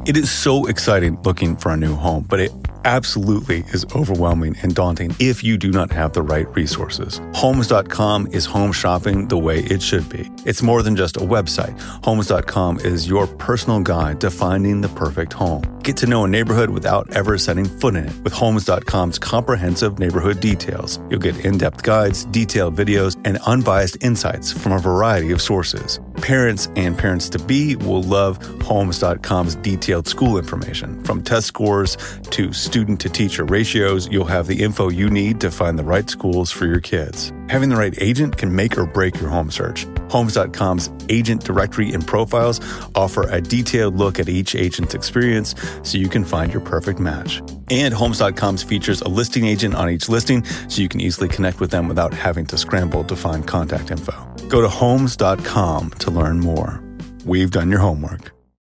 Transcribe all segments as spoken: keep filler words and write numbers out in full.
It is so exciting looking for a new home, but it absolutely is overwhelming and daunting if you do not have the right resources. Homes dot com is home shopping the way it should be. It's more than just a website. Homes dot com is your personal guide to finding the perfect home. Get to know a neighborhood without ever setting foot in it. With Homes dot com's comprehensive neighborhood details, you'll get in-depth guides, detailed videos, and unbiased insights from a variety of sources. Parents and parents-to-be will love Homes dot com's detailed school information. From test scores to student-to-teacher ratios, you'll have the info you need to find the right schools for your kids. Having the right agent can make or break your home search. Homes dot com's agent directory and profiles offer a detailed look at each agent's experience so you can find your perfect match. And Homes dot com's features a listing agent on each listing so you can easily connect with them without having to scramble to find contact info. Go to Homes dot com to learn more. We've done your homework.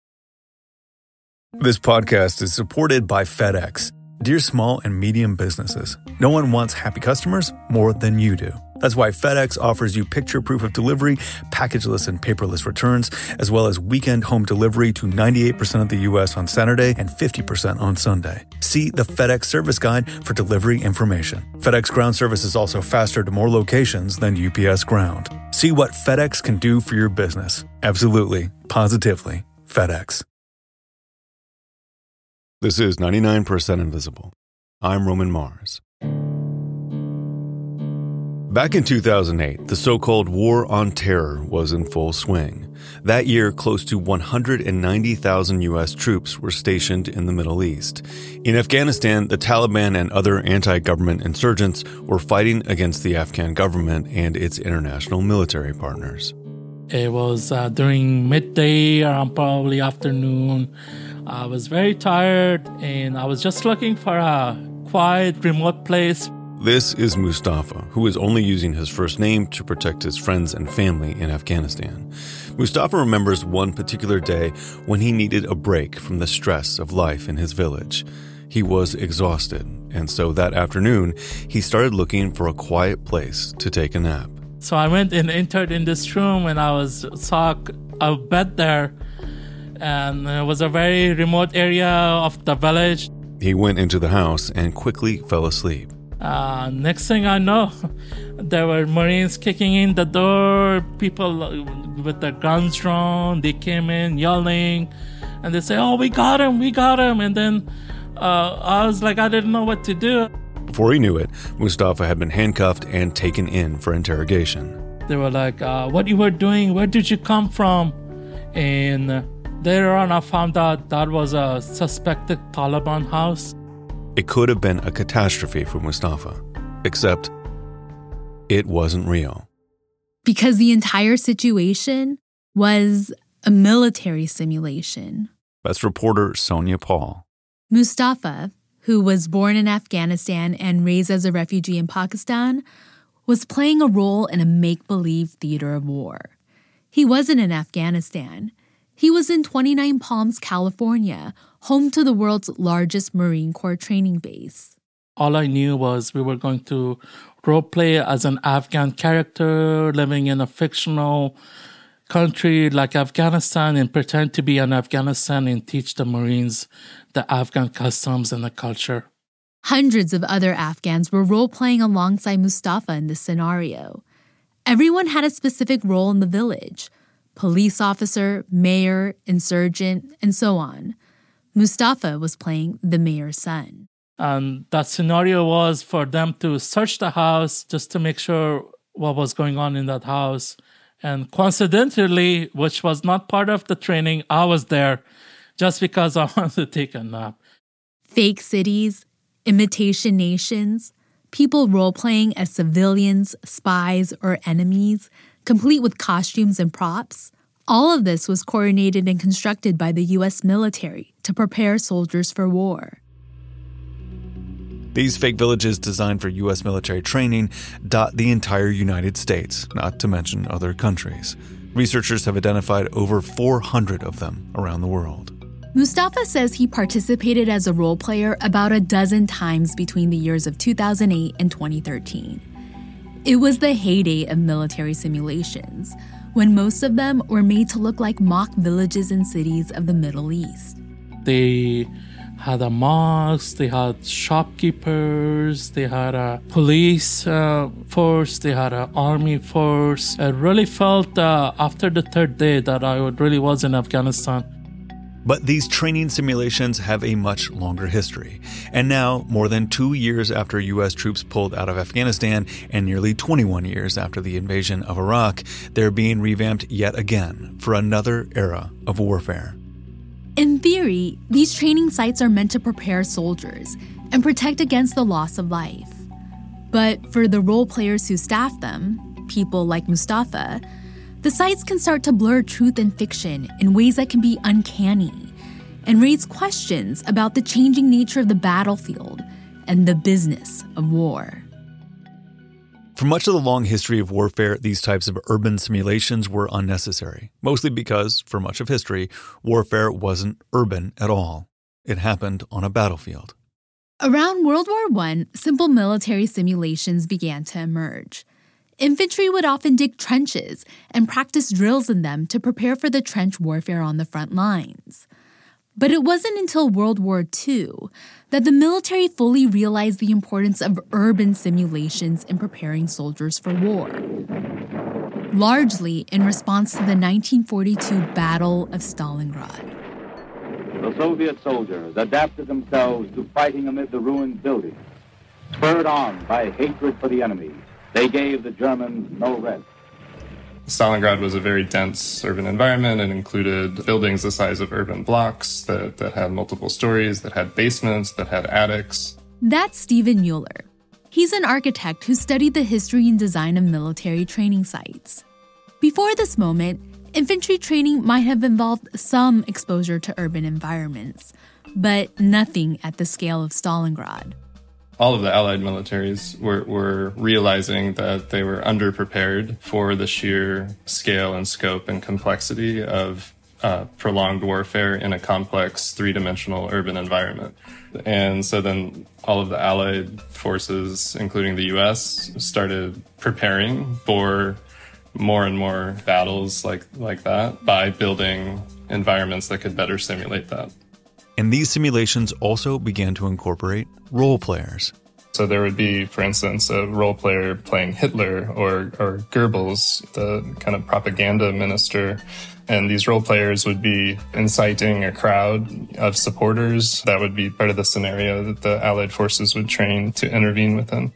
This podcast is supported by FedEx. Dear small and medium businesses, no one wants happy customers more than you do. That's why FedEx offers you picture proof of delivery, packageless and paperless returns, as well as weekend home delivery to ninety-eight percent of the U S on Saturday and fifty percent on Sunday. See the FedEx service guide for delivery information. FedEx Ground service is also faster to more locations than U P S Ground. See what FedEx can do for your business. Absolutely, positively, FedEx. This is ninety-nine percent Invisible. I'm Roman Mars. Back in two thousand eight, the so-called War on Terror was in full swing. That year, close to one hundred ninety thousand U S troops were stationed in the Middle East. In Afghanistan, the Taliban and other anti-government insurgents were fighting against the Afghan government and its international military partners. It was uh, during midday, around probably afternoon. I was very tired, and I was just looking for a quiet, remote place. This is Mustafa, who is only using his first name to protect his friends and family in Afghanistan. Mustafa remembers one particular day when he needed a break from the stress of life in his village. He was exhausted, and so that afternoon, he started looking for a quiet place to take a nap. So I went and entered in this room, and I was saw a bed there, and it was a very remote area of the village. He went into the house and quickly fell asleep. Uh, next thing I know, there were Marines kicking in the door, people with their guns drawn. They came in yelling, and they say, "Oh, we got him, we got him." And then uh, I was like, I didn't know what to do. Before he knew it, Mustafa had been handcuffed and taken in for interrogation. They were like, uh, what you were doing? Where did you come from? And uh, later on, I found out that was a suspected Taliban house. It could have been a catastrophe for Mustafa, except it wasn't real. Because the entire situation was a military simulation. That's reporter Sonia Paul. Mustafa, who was born in Afghanistan and raised as a refugee in Pakistan, was playing a role in a make-believe theater of war. He wasn't in Afghanistan. He was in twenty-nine Palms, California, home to the world's largest Marine Corps training base. All I knew was we were going to role play as an Afghan character living in a fictional country like Afghanistan and pretend to be in Afghanistan and teach the Marines the Afghan customs and the culture. Hundreds of other Afghans were role-playing alongside Mustafa in this scenario. Everyone had a specific role in the village: police officer, mayor, insurgent, and so on. Mustafa was playing the mayor's son. And that scenario was for them to search the house just to make sure what was going on in that house. And coincidentally, which was not part of the training, I was there just because I wanted to take a nap. Fake cities, imitation nations, people role-playing as civilians, spies, or enemies, complete with costumes and props. All of this was coordinated and constructed by the U S military to prepare soldiers for war. These fake villages designed for U S military training dot the entire United States, not to mention other countries. Researchers have identified over four hundred of them around the world. Mustafa says he participated as a role player about a dozen times between the years of two thousand eight and twenty thirteen. It was the heyday of military simulations, when most of them were made to look like mock villages and cities of the Middle East. They had a mosque, they had shopkeepers, they had a police uh, force, they had an army force. I really felt uh, after the third day that I really was in Afghanistan. But these training simulations have a much longer history. And now, more than two years after U S troops pulled out of Afghanistan and nearly twenty-one years after the invasion of Iraq, they're being revamped yet again for another era of warfare. In theory, these training sites are meant to prepare soldiers and protect against the loss of life. But for the role players who staff them, people like Mustafa, the sites can start to blur truth and fiction in ways that can be uncanny and raise questions about the changing nature of the battlefield and the business of war. For much of the long history of warfare, these types of urban simulations were unnecessary, mostly because, for much of history, warfare wasn't urban at all. It happened on a battlefield. Around World War One, simple military simulations began to emerge. Infantry would often dig trenches and practice drills in them to prepare for the trench warfare on the front lines. But it wasn't until World War Two that the military fully realized the importance of urban simulations in preparing soldiers for war, largely in response to the nineteen forty-two Battle of Stalingrad. The Soviet soldiers adapted themselves to fighting amid the ruined buildings. Spurred on by hatred for the enemy, they gave the Germans no rest. Stalingrad was a very dense urban environment. It included buildings the size of urban blocks that, that had multiple stories, that had basements, that had attics. That's Stephen Mueller. He's an architect who studied the history and design of military training sites. Before this moment, infantry training might have involved some exposure to urban environments, but nothing at the scale of Stalingrad. All of the Allied militaries were, were realizing that they were underprepared for the sheer scale and scope and complexity of uh, prolonged warfare in a complex three-dimensional urban environment. And so then all of the Allied forces, including the U S, started preparing for more and more battles like, like that by building environments that could better simulate that. And these simulations also began to incorporate role players. So there would be, for instance, a role player playing Hitler or, or Goebbels, the kind of propaganda minister. And these role players would be inciting a crowd of supporters. That would be part of the scenario that the Allied forces would train to intervene within.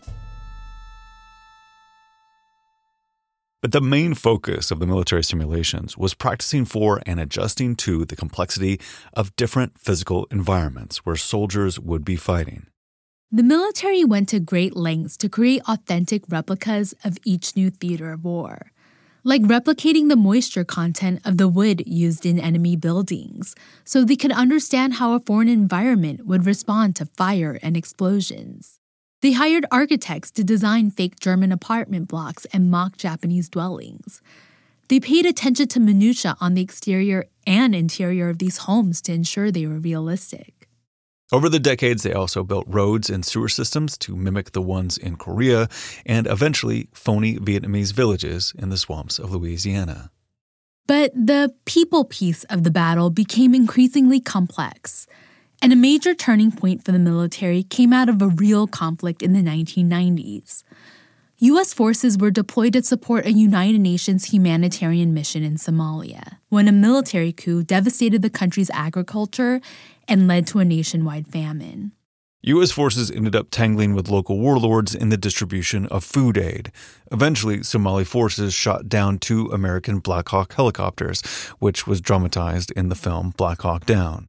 But the main focus of the military simulations was practicing for and adjusting to the complexity of different physical environments where soldiers would be fighting. The military went to great lengths to create authentic replicas of each new theater of war, like replicating the moisture content of the wood used in enemy buildings, so they could understand how a foreign environment would respond to fire and explosions. They hired architects to design fake German apartment blocks and mock Japanese dwellings. They paid attention to minutiae on the exterior and interior of these homes to ensure they were realistic. Over the decades, they also built roads and sewer systems to mimic the ones in Korea and eventually phony Vietnamese villages in the swamps of Louisiana. But the people piece of the battle became increasingly complex. And a major turning point for the military came out of a real conflict in the nineteen nineties. U S forces were deployed to support a United Nations humanitarian mission in Somalia when a military coup devastated the country's agriculture and led to a nationwide famine. U S forces ended up tangling with local warlords in the distribution of food aid. Eventually, Somali forces shot down two American Black Hawk helicopters, which was dramatized in the film Black Hawk Down.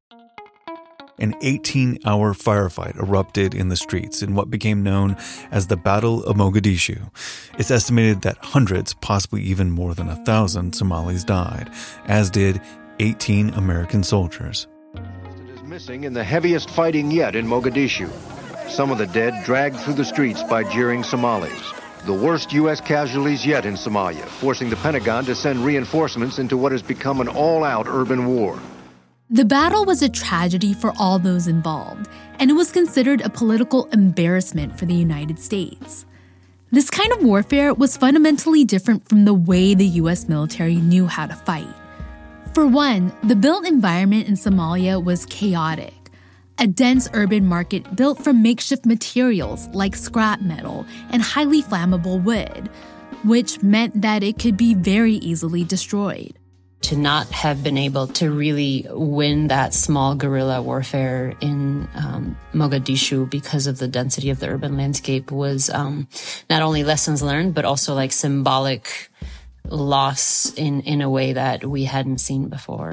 An eighteen-hour firefight erupted in the streets in what became known as the Battle of Mogadishu. It's estimated that hundreds, possibly even more than a thousand Somalis died, as did eighteen American soldiers. It is missing in the heaviest fighting yet in Mogadishu. Some of the dead dragged through the streets by jeering Somalis. The worst U S casualties yet in Somalia, forcing the Pentagon to send reinforcements into what has become an all-out urban war. The battle was a tragedy for all those involved, and it was considered a political embarrassment for the United States. This kind of warfare was fundamentally different from the way the U S military knew how to fight. For one, the built environment in Somalia was chaotic. A dense urban market built from makeshift materials like scrap metal and highly flammable wood, which meant that it could be very easily destroyed. To not have been able to really win that small guerrilla warfare in um, Mogadishu because of the density of the urban landscape was um, not only lessons learned, but also like symbolic loss in, in a way that we hadn't seen before.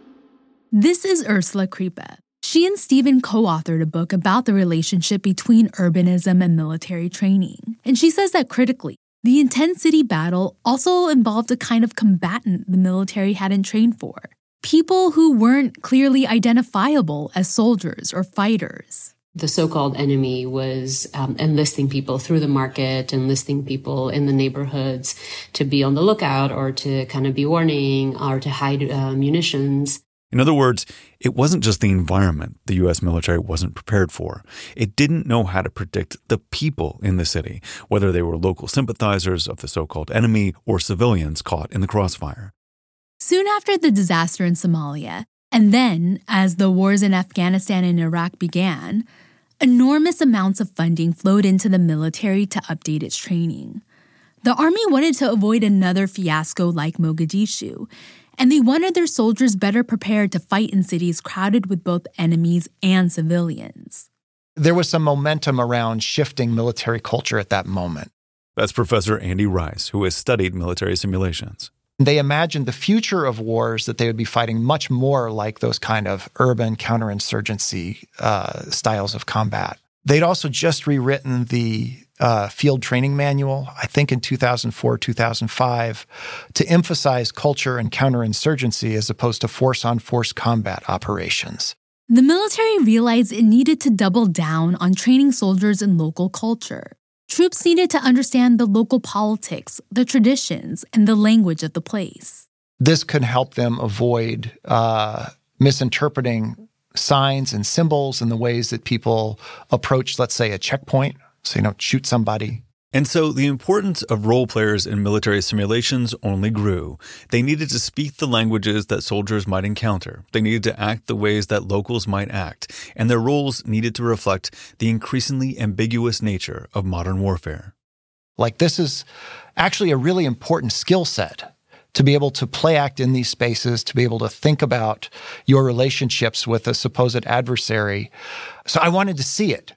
This is Ursula Kripa. She and Stephen co-authored a book about the relationship between urbanism and military training. And she says that critically, the intense city battle also involved a kind of combatant the military hadn't trained for. People who weren't clearly identifiable as soldiers or fighters. The so-called enemy was um, enlisting people through the market, enlisting people in the neighborhoods to be on the lookout or to kind of be warning or to hide uh, munitions. In other words, it wasn't just the environment the U S military wasn't prepared for. It didn't know how to predict the people in the city, whether they were local sympathizers of the so-called enemy or civilians caught in the crossfire. Soon after the disaster in Somalia, and then as the wars in Afghanistan and Iraq began, enormous amounts of funding flowed into the military to update its training. The army wanted to avoid another fiasco like Mogadishu, and they wanted their soldiers better prepared to fight in cities crowded with both enemies and civilians. There was some momentum around shifting military culture at that moment. That's Professor Andy Rice, who has studied military simulations. They imagined the future of wars that they would be fighting much more like those kind of urban counterinsurgency uh, styles of combat. They'd also just rewritten the uh, field training manual, I think in two thousand four, two thousand five, to emphasize culture and counterinsurgency as opposed to force-on-force combat operations. The military realized it needed to double down on training soldiers in local culture. Troops needed to understand the local politics, the traditions, and the language of the place. This could help them avoid uh, misinterpreting signs and symbols and the ways that people approach, let's say, a checkpoint, so you don't shoot somebody. And so the importance of role players in military simulations only grew. They needed to speak the languages that soldiers might encounter. They needed to act the ways that locals might act. And their roles needed to reflect the increasingly ambiguous nature of modern warfare. Like, this is actually a really important skill set, to be able to play act in these spaces, to be able to think about your relationships with a supposed adversary. So I wanted to see it.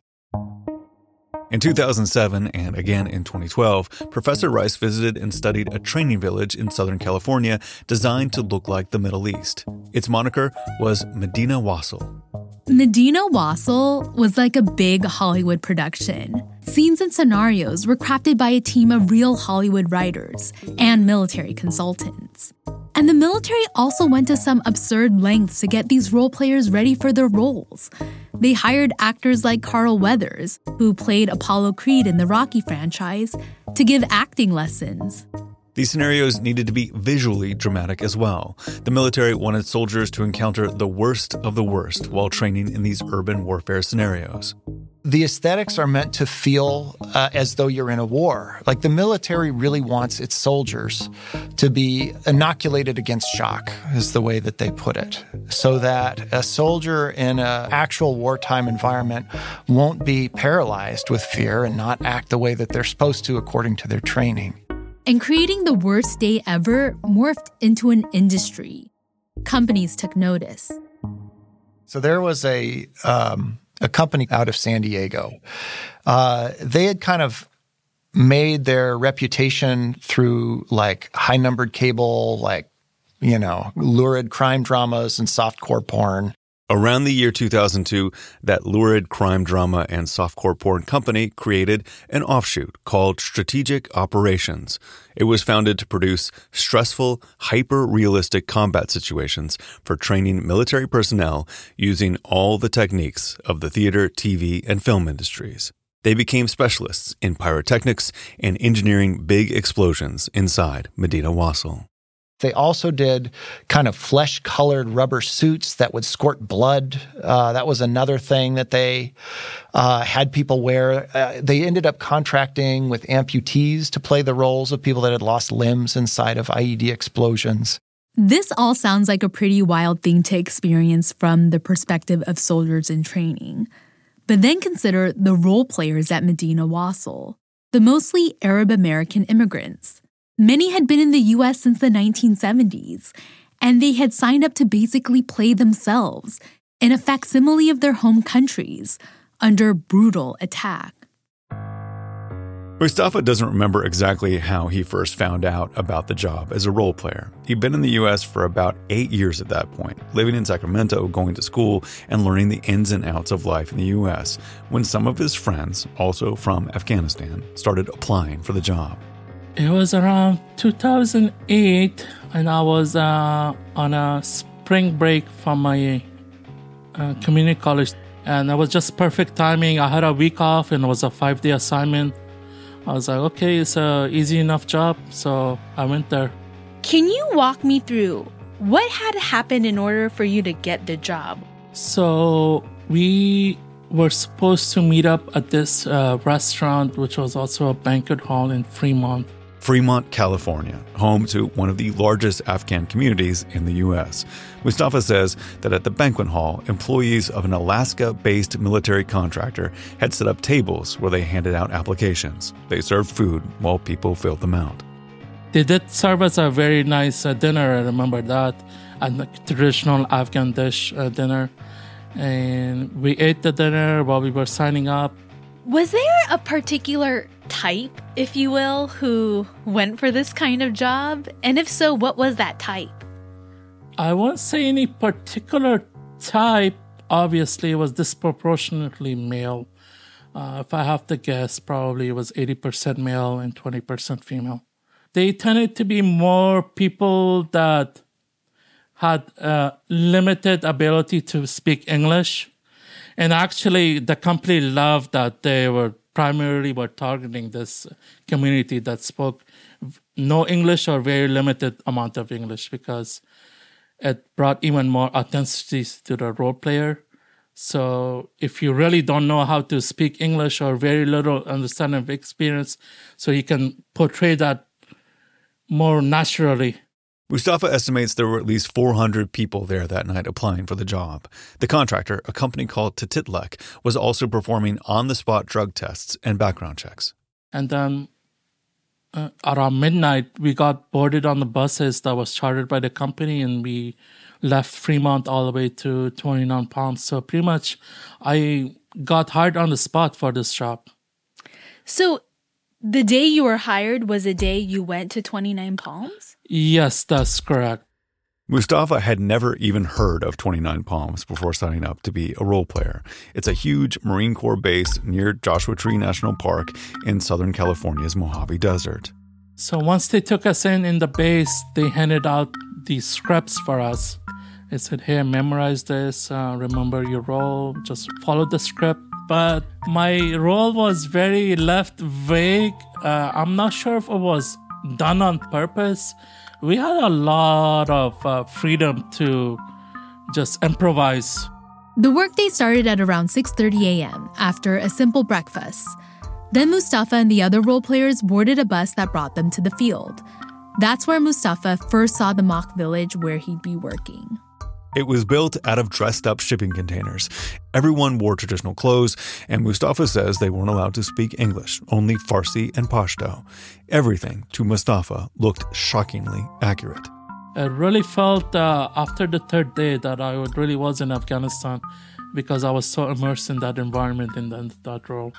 In two thousand seven and again in twenty twelve, Professor Rice visited and studied a training village in Southern California designed to look like the Middle East. Its moniker was Medina Wasl. Medina Wasl was like a big Hollywood production. Scenes and scenarios were crafted by a team of real Hollywood writers and military consultants. And the military also went to some absurd lengths to get these role players ready for their roles. They hired actors like Carl Weathers, who played Apollo Creed in the Rocky franchise, to give acting lessons. These scenarios needed to be visually dramatic as well. The military wanted soldiers to encounter the worst of the worst while training in these urban warfare scenarios. The aesthetics are meant to feel uh, as though you're in a war. Like, the military really wants its soldiers to be inoculated against shock, is the way that they put it, so that a soldier in an actual wartime environment won't be paralyzed with fear and not act the way that they're supposed to according to their training. And creating the worst day ever morphed into an industry. Companies took notice. So there was a um, a company out of San Diego. Uh, they had kind of made their reputation through like high-numbered cable, like, you know, lurid crime dramas and softcore porn. Around the year two thousand two, that lurid crime drama and softcore porn company created an offshoot called Strategic Operations. It was founded to produce stressful, hyper-realistic combat situations for training military personnel using all the techniques of the theater, T V, and film industries. They became specialists in pyrotechnics and engineering big explosions inside Medina Wasl. They also did kind of flesh-colored rubber suits that would squirt blood. Uh, that was another thing that they uh, had people wear. Uh, they ended up contracting with amputees to play the roles of people that had lost limbs inside of I E D explosions. This all sounds like a pretty wild thing to experience from the perspective of soldiers in training. But then consider the role players at Medina Wasil, the mostly Arab American immigrants. Many had been in the U S since the nineteen seventies, and they had signed up to basically play themselves in a facsimile of their home countries under brutal attack. Mustafa doesn't remember exactly how he first found out about the job as a role player. He'd been in the U S for about eight years at that point, living in Sacramento, going to school, and learning the ins and outs of life in the U S, when some of his friends, also from Afghanistan, started applying for the job. It was around two thousand eight, and I was uh, on a spring break from my uh, community college, and it was just perfect timing. I had a week off, and it was a five-day assignment. I was like, okay, it's a easy enough job, so I went there. Can you walk me through what had happened in order for you to get the job? So we were supposed to meet up at this uh, restaurant, which was also a banquet hall in Fremont. Fremont, California, home to one of the largest Afghan communities in the U S. Mustafa says that at the banquet hall, employees of an Alaska-based military contractor had set up tables where they handed out applications. They served food while people filled them out. They did serve us a very nice uh, dinner, I remember that, a traditional Afghan dish uh, dinner. And we ate the dinner while we were signing up. Was there a particular type, if you will, who went for this kind of job? And if so, what was that type? I won't say any particular type. Obviously, it was disproportionately male. Uh, if I have to guess, probably it was eighty percent male and twenty percent female. They tended to be more people that had uh, limited ability to speak English. And actually, the company loved that they were primarily were targeting this community that spoke no English or very limited amount of English, because it brought even more authenticity to the role player. So if you really don't know how to speak English or very little understanding of experience, so you can portray that more naturally. Mustafa estimates there were at least four hundred people there that night applying for the job. The contractor, a company called Tatitlek, was also performing on-the-spot drug tests and background checks. And then uh, around midnight, we got boarded on the buses that was chartered by the company, and we left Fremont all the way to twenty-nine Palms. So pretty much I got hired on the spot for this job. So the day you were hired was the day you went to twenty-nine Palms? Yes, that's correct. Mustafa had never even heard of twenty-nine Palms before signing up to be a role player. It's a huge Marine Corps base near Joshua Tree National Park in Southern California's Mojave Desert. So once they took us in in the base, they handed out these scripts for us. They said, hey, memorize this, uh, remember your role, just follow the script. But my role was very left vague. Uh, I'm not sure if it was done on purpose. We had a lot of uh, freedom to just improvise. The workday started at around six thirty a.m. after a simple breakfast. Then Mustafa and the other role players boarded a bus that brought them to the field. That's where Mustafa first saw the mock village where he'd be working. It was built out of dressed-up shipping containers. Everyone wore traditional clothes, and Mustafa says they weren't allowed to speak English, only Farsi and Pashto. Everything, to Mustafa, looked shockingly accurate. I really felt uh, after the third day that I really was in Afghanistan, because I was so immersed in that environment and in that role.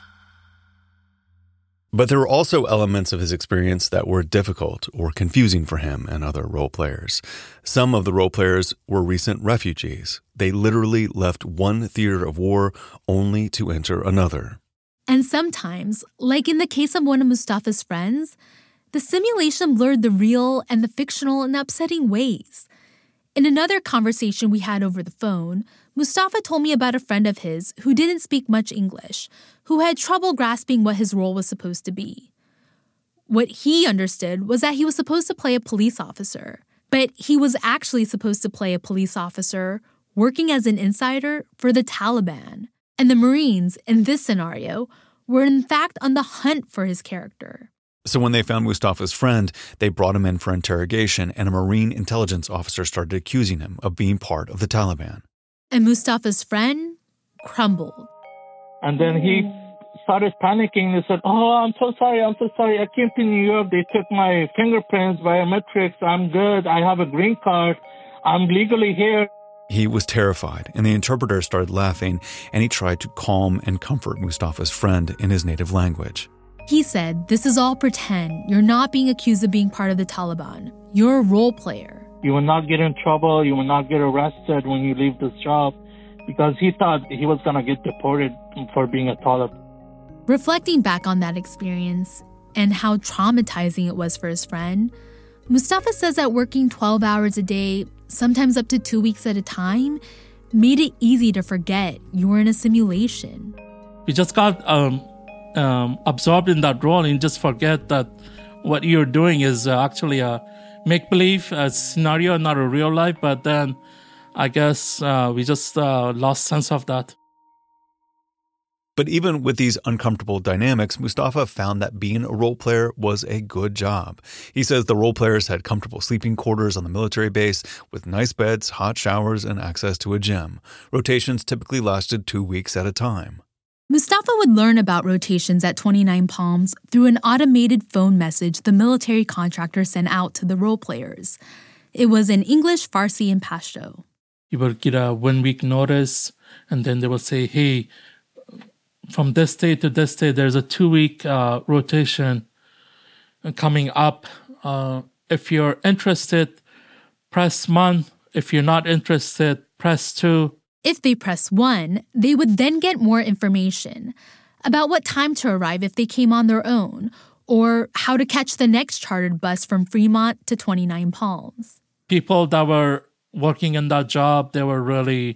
But there were also elements of his experience that were difficult or confusing for him and other role players. Some of the role players were recent refugees. They literally left one theater of war only to enter another. And sometimes, like in the case of one of Mustafa's friends, the simulation blurred the real and the fictional in upsetting ways. In another conversation we had over the phone, Mustafa told me about a friend of his who didn't speak much English, who had trouble grasping what his role was supposed to be. What he understood was that he was supposed to play a police officer, but he was actually supposed to play a police officer working as an insider for the Taliban. And the Marines, in this scenario, were in fact on the hunt for his character. So when they found Mustafa's friend, they brought him in for interrogation, and a Marine intelligence officer started accusing him of being part of the Taliban. And Mustafa's friend crumbled. And then he started panicking. He said, oh, I'm so sorry, I'm so sorry. I came to New York. They took my fingerprints, biometrics. I'm good. I have a green card. I'm legally here. He was terrified, and the interpreter started laughing, and he tried to calm and comfort Mustafa's friend in his native language. He said, this is all pretend. You're not being accused of being part of the Taliban. You're a role player. You will not get in trouble. You will not get arrested when you leave this job, because he thought he was going to get deported for being a Taliban. Reflecting back on that experience and how traumatizing it was for his friend, Mustafa says that working twelve hours a day, sometimes up to two weeks at a time, made it easy to forget you were in a simulation. You just got um, um, absorbed in that role and just forget that what you're doing is uh, actually a make-believe a scenario, not a real life. But then I guess uh, we just uh, lost sense of that. But even with these uncomfortable dynamics, Mustafa found that being a role player was a good job. He says the role players had comfortable sleeping quarters on the military base with nice beds, hot showers, and access to a gym. Rotations typically lasted two weeks at a time. Mustafa would learn about rotations at twenty-nine Palms through an automated phone message the military contractor sent out to the role players. It was in English, Farsi, and Pashto. You would get a one-week notice, and then they will say, hey, from this day to this day, there's a two-week uh, rotation coming up. Uh, if you're interested, press one. If you're not interested, press two. If they press one, they would then get more information about what time to arrive if they came on their own, or how to catch the next chartered bus from Fremont to twenty-nine Palms. People that were working in that job, they were really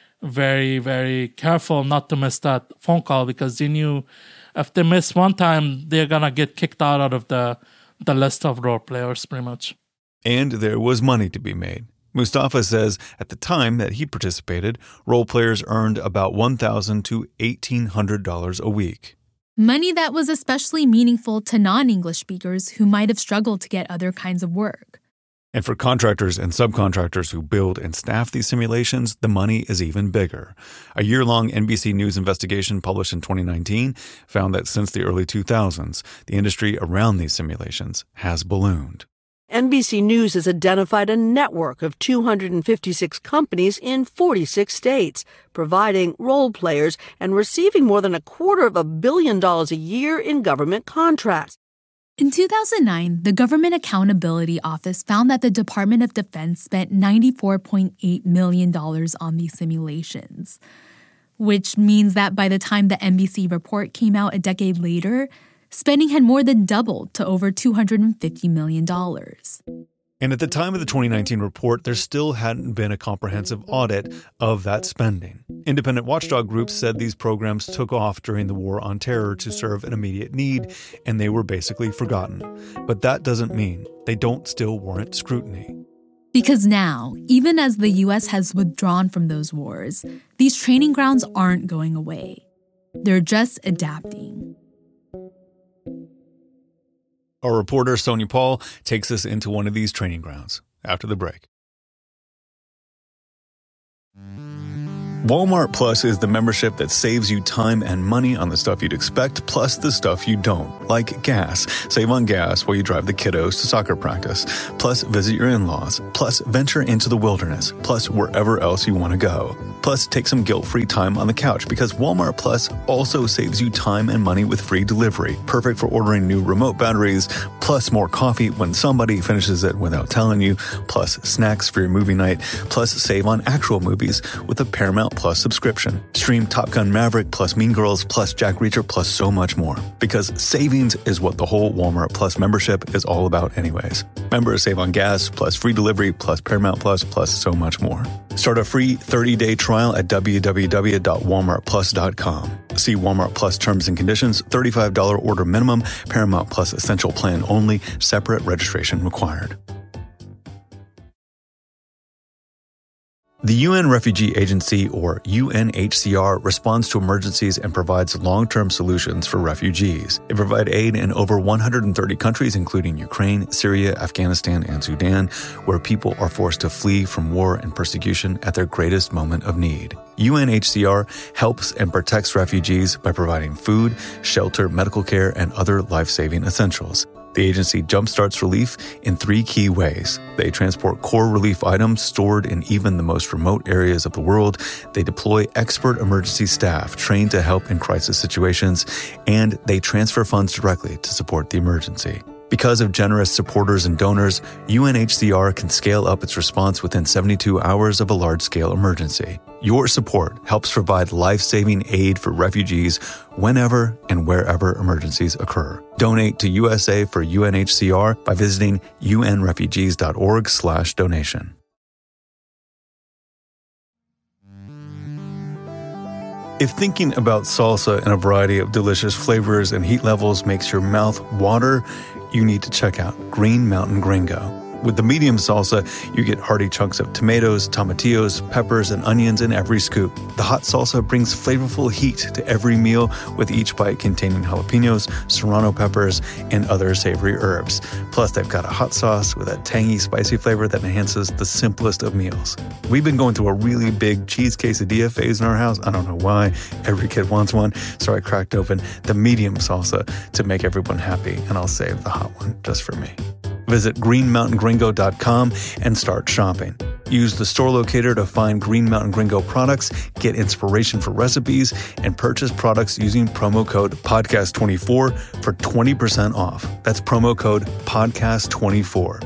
very, very careful not to miss that phone call, because they knew if they miss one time, they're going to get kicked out of the, the list of role players, pretty much. And there was money to be made. Mustafa says at the time that he participated, role players earned about one thousand dollars to eighteen hundred dollars a week. Money that was especially meaningful to non-English speakers who might have struggled to get other kinds of work. And for contractors and subcontractors who build and staff these simulations, the money is even bigger. A year-long N B C News investigation published in twenty nineteen found that since the early two thousands, the industry around these simulations has ballooned. N B C News has identified a network of two hundred fifty-six companies in forty-six states, providing role players and receiving more than a quarter of a billion dollars a year in government contracts. In two thousand nine, the Government Accountability Office found that the Department of Defense spent ninety-four point eight million dollars on these simulations, which means that by the time the N B C report came out a decade later, spending had more than doubled to over two hundred fifty million dollars. And at the time of the twenty nineteen report, there still hadn't been a comprehensive audit of that spending. Independent watchdog groups said these programs took off during the War on Terror to serve an immediate need, and they were basically forgotten. But that doesn't mean they don't still warrant scrutiny. Because now, even as the U S has withdrawn from those wars, these training grounds aren't going away. They're just adapting. Our reporter, Sonia Paul, takes us into one of these training grounds after the break. Walmart Plus is the membership that saves you time and money on the stuff you'd expect, plus the stuff you don't, like gas. Save on gas while you drive the kiddos to soccer practice, plus visit your in-laws, plus venture into the wilderness, plus wherever else you want to go. Plus, take some guilt-free time on the couch, because Walmart Plus also saves you time and money with free delivery, perfect for ordering new remote batteries, plus more coffee when somebody finishes it without telling you, plus snacks for your movie night, plus save on actual movies with a Paramount Plus subscription. Stream Top Gun Maverick, plus Mean Girls, plus Jack Reacher, plus so much more. Because savings is what the whole Walmart Plus membership is all about anyways. Members save on gas, plus free delivery, plus Paramount Plus, plus so much more. Start a free thirty-day trial at w w w dot walmart plus dot com. See Walmart Plus terms and conditions, thirty-five dollars order minimum, Paramount Plus essential plan only, separate registration required. The U N Refugee Agency, or U N H C R, responds to emergencies and provides long-term solutions for refugees. They provide aid in over one hundred thirty countries, including Ukraine, Syria, Afghanistan, and Sudan, where people are forced to flee from war and persecution at their greatest moment of need. U N H C R helps and protects refugees by providing food, shelter, medical care, and other life-saving essentials. The agency jumpstarts relief in three key ways. They transport core relief items stored in even the most remote areas of the world. They deploy expert emergency staff trained to help in crisis situations. And they transfer funds directly to support the emergency. Because of generous supporters and donors, U N H C R can scale up its response within seventy-two hours of a large-scale emergency. Your support helps provide life-saving aid for refugees whenever and wherever emergencies occur. Donate to U S A for U N H C R by visiting unrefugees.org slash donation. If thinking about salsa in a variety of delicious flavors and heat levels makes your mouth water, you need to check out Green Mountain Gringo. With the medium salsa, you get hearty chunks of tomatoes, tomatillos, peppers, and onions in every scoop. The hot salsa brings flavorful heat to every meal, with each bite containing jalapenos, serrano peppers, and other savory herbs. Plus, they've got a hot sauce with a tangy, spicy flavor that enhances the simplest of meals. We've been going through a really big cheese quesadilla phase in our house. I don't know why. Every kid wants one, so I cracked open the medium salsa to make everyone happy, and I'll save the hot one just for me. Visit green mountain gringo dot com and start shopping. Use the store locator to find Green Mountain Gringo products, get inspiration for recipes, and purchase products using promo code podcast twenty-four for twenty percent off. That's promo code podcast twenty-four.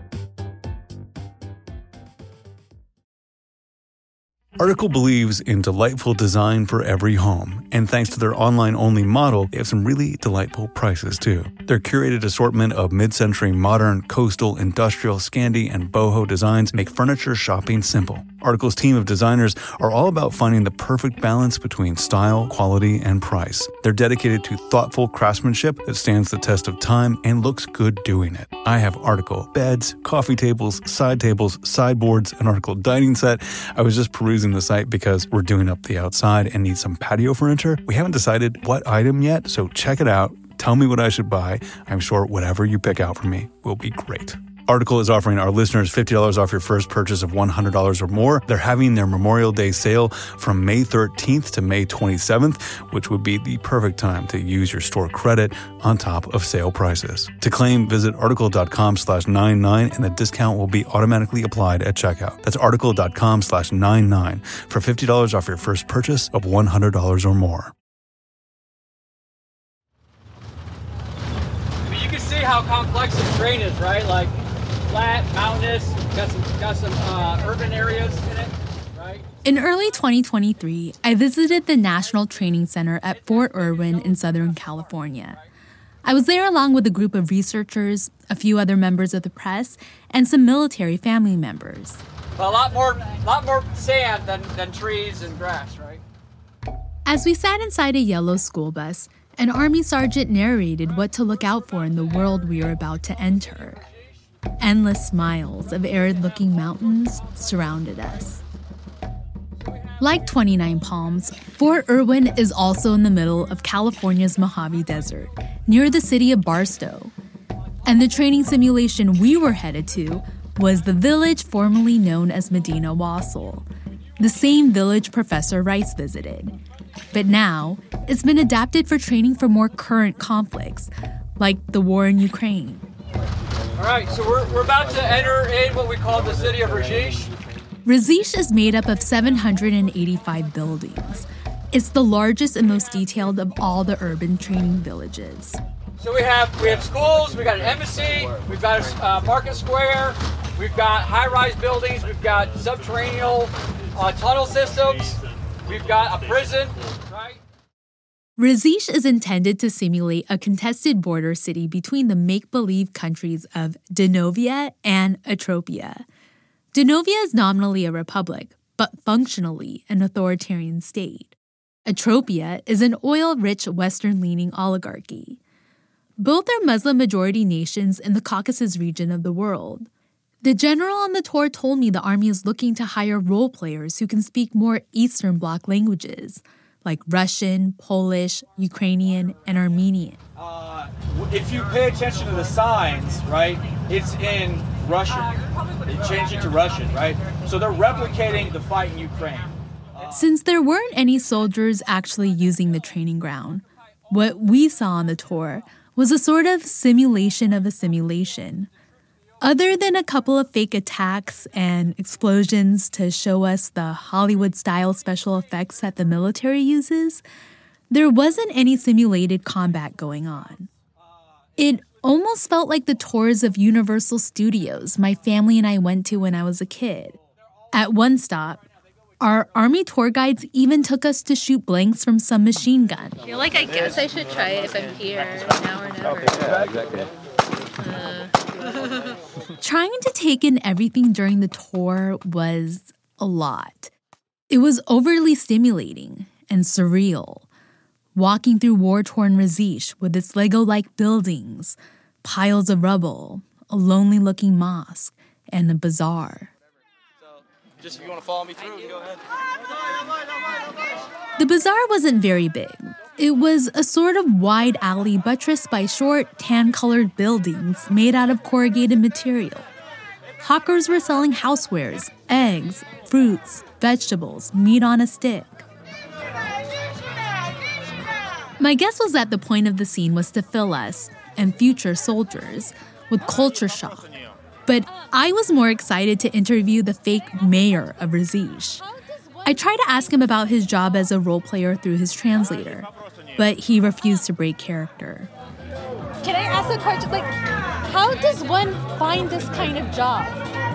Article believes in delightful design for every home, and thanks to their online-only model, they have some really delightful prices too. Their curated assortment of mid-century modern, coastal, industrial, Scandi, and boho designs make furniture shopping simple. Article's team of designers are all about finding the perfect balance between style, quality, and price. They're dedicated to thoughtful craftsmanship that stands the test of time and looks good doing it. I have Article beds, coffee tables, side tables, sideboards, an Article dining set. I was just perusing the site because we're doing up the outside and need some patio furniture. We haven't decided what item yet, so check it out. Tell me what I should buy. I'm sure whatever you pick out for me will be great. Article is offering our listeners fifty dollars off your first purchase of one hundred dollars or more. They're having their Memorial Day sale from May thirteenth to May twenty-seventh, which would be the perfect time to use your store credit on top of sale prices. To claim, visit article.com slash 99 and the discount will be automatically applied at checkout. That's article.com slash 99 for fifty dollars off your first purchase of one hundred dollars or more. But you can see how complex this terrain is, right? Like, flat, mountainous, got some got some uh, urban areas in it, right? In early twenty twenty-three, I visited the National Training Center at Fort Irwin in Southern California. I was there along with a group of researchers, a few other members of the press, and some military family members. But a lot more, lot more sand than, than trees and grass, right? As we sat inside a yellow school bus, an Army sergeant narrated what to look out for in the world we are about to enter. Endless miles of arid-looking mountains surrounded us. Like twenty-nine Palms, Fort Irwin is also in the middle of California's Mojave Desert, near the city of Barstow. And the training simulation we were headed to was the village formerly known as Medina Wassel, the same village Professor Rice visited. But now, it's been adapted for training for more current conflicts, like the war in Ukraine. All right, so we're, we're about to enter in what we call the city of Rajesh. Rajesh is made up of seven hundred eighty-five buildings. It's the largest and most detailed of all the urban training villages. So we have we have schools, we've got an embassy, we've got a uh, market square, we've got high-rise buildings, we've got subterranean uh, tunnel systems, we've got a prison, right? Rajesh is intended to simulate a contested border city between the make-believe countries of Denovia and Atropia. Denovia is nominally a republic, but functionally an authoritarian state. Atropia is an oil-rich Western-leaning oligarchy. Both are Muslim-majority nations in the Caucasus region of the world. The general on the tour told me the Army is looking to hire role players who can speak more Eastern Bloc languages, like Russian, Polish, Ukrainian, and Armenian. Uh, if you pay attention to the signs, right, it's in Russian. They changed it to Russian, right? So they're replicating the fight in Ukraine. Uh, Since there weren't any soldiers actually using the training ground, what we saw on the tour was a sort of simulation of a simulation. Other than a couple of fake attacks and explosions to show us the Hollywood-style special effects that the military uses, there wasn't any simulated combat going on. It almost felt like the tours of Universal Studios my family and I went to when I was a kid. At one stop, our Army tour guides even took us to shoot blanks from some machine gun. I feel like I guess I should try it if I'm here, now or never. Okay, yeah, exactly. Uh. Trying to take in everything during the tour was a lot. It was overly stimulating and surreal. Walking through war-torn Razish with its Lego-like buildings, piles of rubble, a lonely-looking mosque, and a bazaar. Just if you want to follow me through, go ahead. The bazaar wasn't very big. It was a sort of wide alley buttressed by short, tan-colored buildings made out of corrugated material. Hawkers were selling housewares, eggs, fruits, vegetables, meat on a stick. My guess was that the point of the scene was to fill us, and future soldiers, with culture shock. But I was more excited to interview the fake mayor of Razish. I tried to ask him about his job as a role player through his translator, but he refused to break character. Can I ask a question? Like, how does one find this kind of job?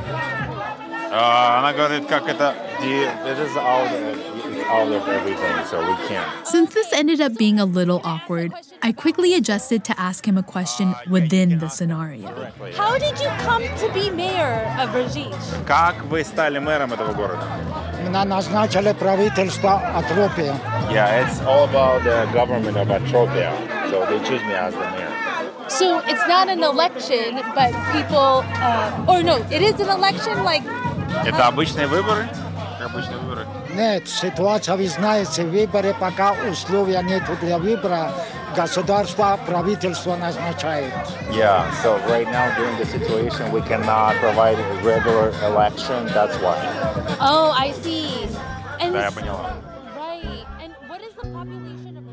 Она говорит, как это, it is all, all of everything, so we can't. Since this ended up being a little awkward, I quickly adjusted to ask him a question within the scenario. How did you come to be mayor of Razish? Как вы стали мэром этого города? Меня назначили правительство Атропия. Yeah, it's all about the government of Atropia, so they choose me as the mayor. So it's not an election, but people, uh, or no, it is an election, like... Это обычные выборы? Обычные выборы. Нет, ситуация, вы знаете, выборы, пока условия нету для выбора, государство, правительство назначает. Yeah, so right now during the situation we cannot provide a regular election, that's why. Oh, I see. And Да, я поняла. Right. And what is the population of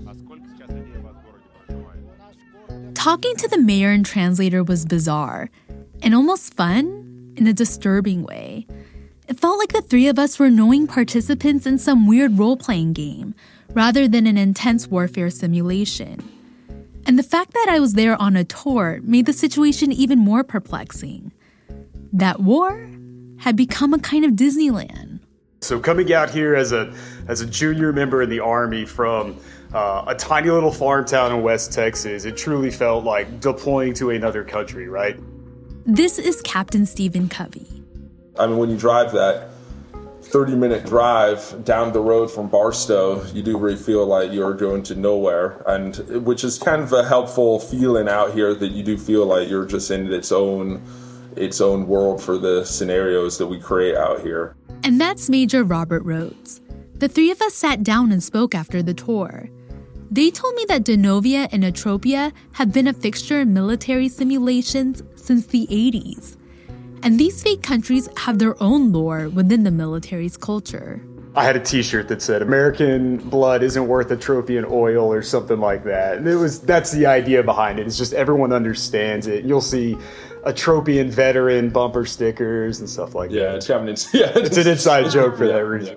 Razish? Talking to the mayor and translator was bizarre, and almost fun in a disturbing way. It felt like the three of us were knowing participants in some weird role-playing game, rather than an intense warfare simulation. And the fact that I was there on a tour made the situation even more perplexing. That war had become a kind of Disneyland. So coming out here as a as a junior member in the Army from uh, a tiny little farm town in West Texas, it truly felt like deploying to another country, right? This is Captain Stephen Covey. I mean, when you drive that thirty-minute drive down the road from Barstow, you do really feel like you're going to nowhere, and which is kind of a helpful feeling out here that you do feel like you're just in its own its own world for the scenarios that we create out here. And that's Major Robert Rhodes. The three of us sat down and spoke after the tour. They told me that Denovia and Atropia have been a fixture in military simulations since the eighties. And these fake countries have their own lore within the military's culture. I had a t-shirt that said, American blood isn't worth Atropian oil or something like that. And it was that's the idea behind it. It's just everyone understands it. You'll see Atropian veteran bumper stickers and stuff like yeah, that. It's kind of, yeah, it's an inside joke for yeah, that reason. Yeah.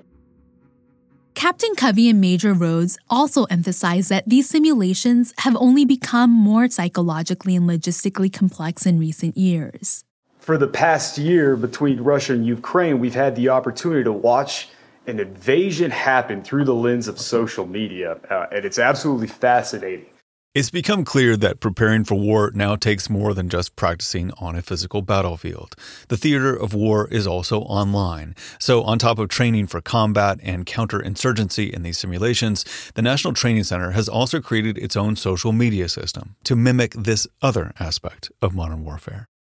Captain Covey and Major Rhodes also emphasized that these simulations have only become more psychologically and logistically complex in recent years. For the past year between Russia and Ukraine, we've had the opportunity to watch an invasion happen through the lens of social media, uh, and it's absolutely fascinating. It's become clear that preparing for war now takes more than just practicing on a physical battlefield. The theater of war is also online. So on top of training for combat and counterinsurgency in these simulations, the National Training Center has also created its own social media system to mimic this other aspect of modern warfare.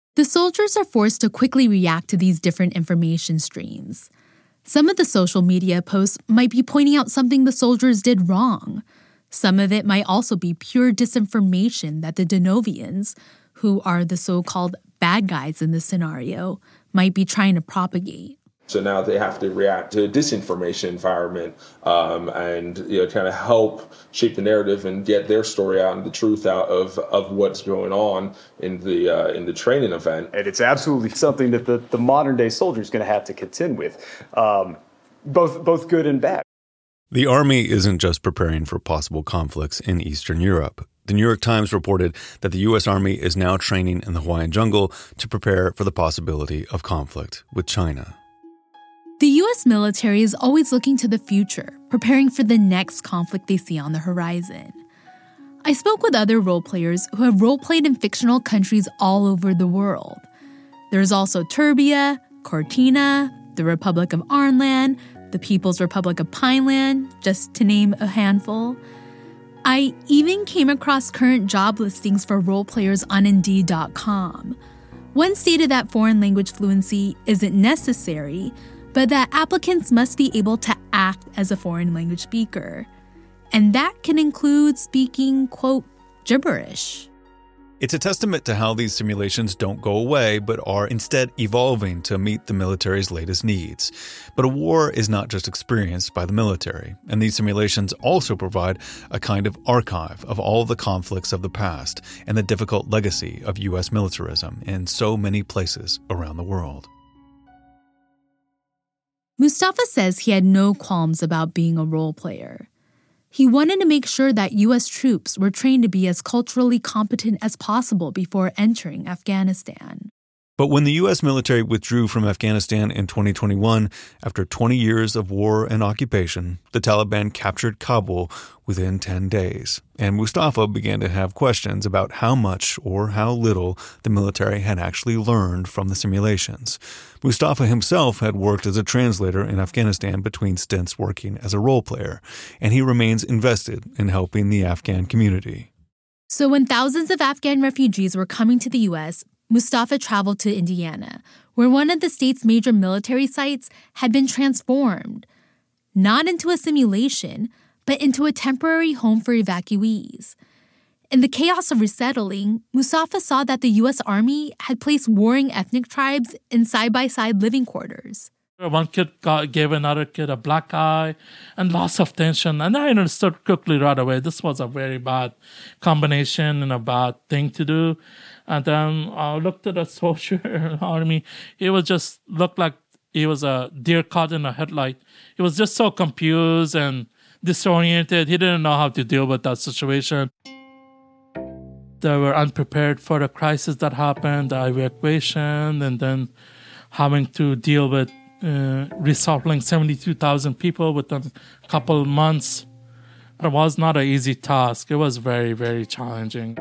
The soldiers are forced to quickly react to these different information streams. Some of the social media posts might be pointing out something the soldiers did wrong. Some of it might also be pure disinformation that the Denovians, who are the so-called bad guys in this scenario, might be trying to propagate. So now they have to react to a disinformation environment um, and you know kind of help shape the narrative and get their story out and the truth out of, of what's going on in the uh, in the training event. And it's absolutely something that the, the modern day soldier is going to have to contend with, um, both both good and bad. The Army isn't just preparing for possible conflicts in Eastern Europe. The New York Times reported that the U S Army is now training in the Hawaiian jungle to prepare for the possibility of conflict with China. The U S military is always looking to the future, preparing for the next conflict they see on the horizon. I spoke with other role players who have role-played in fictional countries all over the world. There's also Turbia, Cortina, the Republic of Arnland, the People's Republic of Pineland, just to name a handful. I even came across current job listings for role players on Indeed dot com. One stated that foreign language fluency isn't necessary, but that applicants must be able to act as a foreign language speaker. And that can include speaking, quote, gibberish. It's a testament to how these simulations don't go away, but are instead evolving to meet the military's latest needs. But a war is not just experienced by the military, and these simulations also provide a kind of archive of all the conflicts of the past and the difficult legacy of U S militarism in so many places around the world. Mustafa says he had no qualms about being a role player. He wanted to make sure that U S troops were trained to be as culturally competent as possible before entering Afghanistan. But when the U S military withdrew from Afghanistan in twenty twenty-one, after twenty years of war and occupation, the Taliban captured Kabul within ten days. And Mustafa began to have questions about how much or how little the military had actually learned from the simulations. Mustafa himself had worked as a translator in Afghanistan between stints working as a role player, and he remains invested in helping the Afghan community. So when thousands of Afghan refugees were coming to the U S, Mustafa traveled to Indiana, where one of the state's major military sites had been transformed, not into a simulation, but into a temporary home for evacuees. In the chaos of resettling, Mustafa saw that the U S Army had placed warring ethnic tribes in side-by-side living quarters. One kid got, gave another kid a black eye and lots of tension. And I understood quickly right away this was a very bad combination and a bad thing to do. And then I looked at the soldier army. He was just looked like he was a deer caught in a headlight. He was just so confused and disoriented. He didn't know how to deal with that situation. They were unprepared for the crisis that happened, the evacuation, and then having to deal with uh, resettling seventy-two thousand people within a couple of months. It was not an easy task. It was very, very challenging.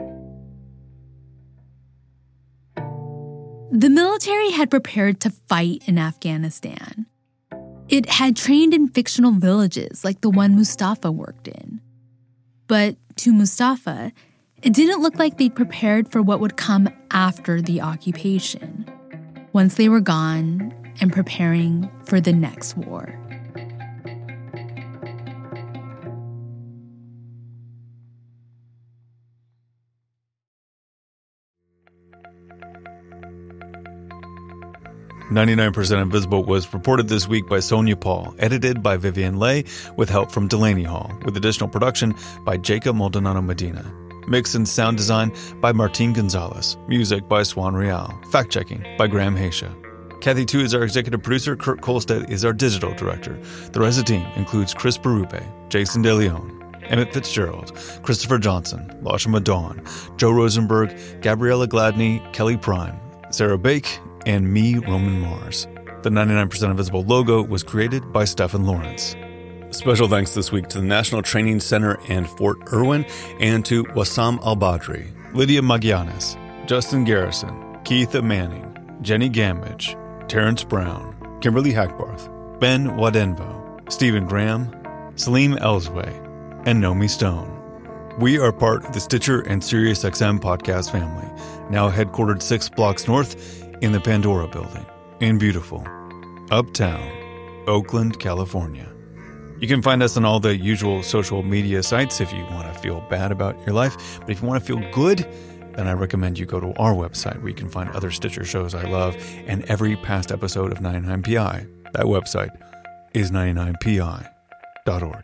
The military had prepared to fight in Afghanistan. It had trained in fictional villages like the one Mustafa worked in. But to Mustafa, it didn't look like they'd prepared for what would come after the occupation, once they were gone and preparing for the next war. ninety-nine percent Invisible was reported this week by Sonia Paul, edited by Vivian Leigh, with help from Delaney Hall, with additional production by Jacob Maldonado Medina. Mix and sound design by Martin Gonzalez. Music by Swan Real. Fact-checking by Graham Haysha. Kathy Tu is our executive producer. Kurt Kolstedt is our digital director. The rest of the team includes Chris Berube, Jason DeLeon, Emmett Fitzgerald, Christopher Johnson, Lashima Dawn, Joe Rosenberg, Gabriella Gladney, Kelly Prime, Sarah Bake, and me, Roman Mars. The ninety-nine percent Invisible logo was created by Stephen Lawrence. Special thanks this week to the National Training Center and Fort Irwin, and to Wassam Al-Badri, Lydia Magianis, Justin Garrison, Keitha Manning, Jenny Gamage, Terrence Brown, Kimberly Hackbarth, Ben Wadenvo, Stephen Graham, Salim Elsway, and Nomi Stone. We are part of the Stitcher and SiriusXM podcast family, now headquartered six blocks north in the Pandora Building in beautiful Uptown, Oakland, California. You can find us on all the usual social media sites if you want to feel bad about your life. But if you want to feel good, then I recommend you go to our website where you can find other Stitcher shows I love and every past episode of ninety-nine P I. That website is ninety-nine P I dot org.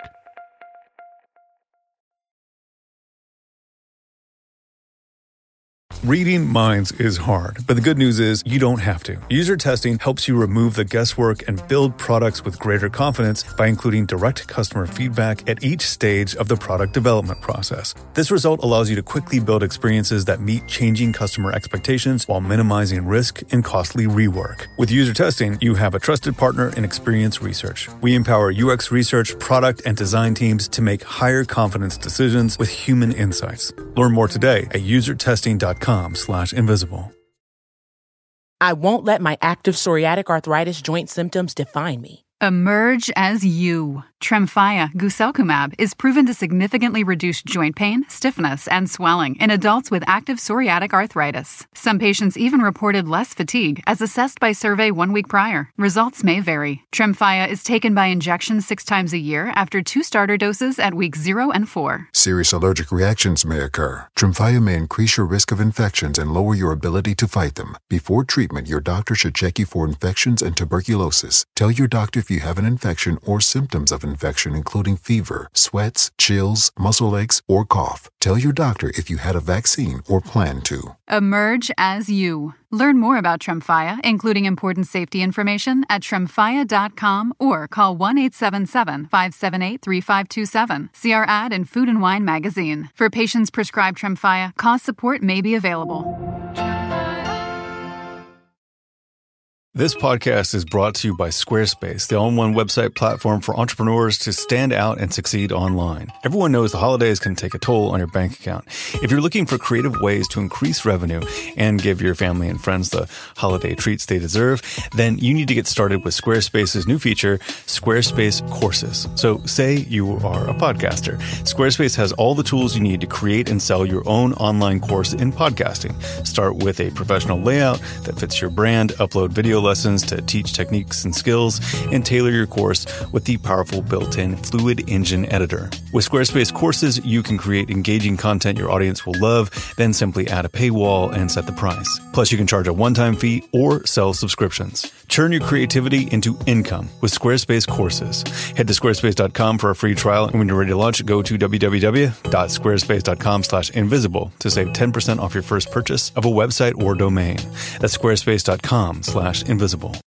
Reading minds is hard, but the good news is you don't have to. User testing helps you remove the guesswork and build products with greater confidence by including direct customer feedback at each stage of the product development process. This result allows you to quickly build experiences that meet changing customer expectations while minimizing risk and costly rework. With user testing, you have a trusted partner in Experience Research. We empower U X research, product, and design teams to make higher confidence decisions with human insights. Learn more today at user testing dot com slash invisible. I won't let my active psoriatic arthritis joint symptoms define me. Emerge as you. Tremfya guselkumab is proven to significantly reduce joint pain, stiffness, and swelling in adults with active psoriatic arthritis. Some patients even reported less fatigue as assessed by survey one week prior. Results may vary. Tremfya is taken by injection six times a year after two starter doses at weeks zero and four. Serious allergic reactions may occur. Tremfya may increase your risk of infections and lower your ability to fight them. Before treatment, your doctor should check you for infections and tuberculosis. Tell your doctor if you have an infection or symptoms of infection, including fever, sweats, chills, muscle aches, or cough. Tell your doctor if you had a vaccine or plan to. Emerge as you. Learn more about Tremfya, including important safety information, at tremfya dot com or call one eight seven seven, five seven eight, three five two seven. See our ad in Food and Wine magazine. For patients prescribed Tremfya, cost support may be available. This podcast is brought to you by Squarespace, the all-in-one website platform for entrepreneurs to stand out and succeed online. Everyone knows the holidays can take a toll on your bank account. If you're looking for creative ways to increase revenue and give your family and friends the holiday treats they deserve, then you need to get started with Squarespace's new feature, Squarespace Courses. So say you are a podcaster. Squarespace has all the tools you need to create and sell your own online course in podcasting. Start with a professional layout that fits your brand, upload video lessons to teach techniques and skills, and tailor your course with the powerful built-in Fluid Engine editor. With Squarespace Courses, you can create engaging content your audience will love, then simply add a paywall and set the price. Plus, you can charge a one-time fee or sell subscriptions. Turn your creativity into income with Squarespace Courses. Head to squarespace dot com for a free trial, and when you're ready to launch, go to w w w dot squarespace dot com slash invisible to save ten percent off your first purchase of a website or domain. That's squarespace dot com slash invisible.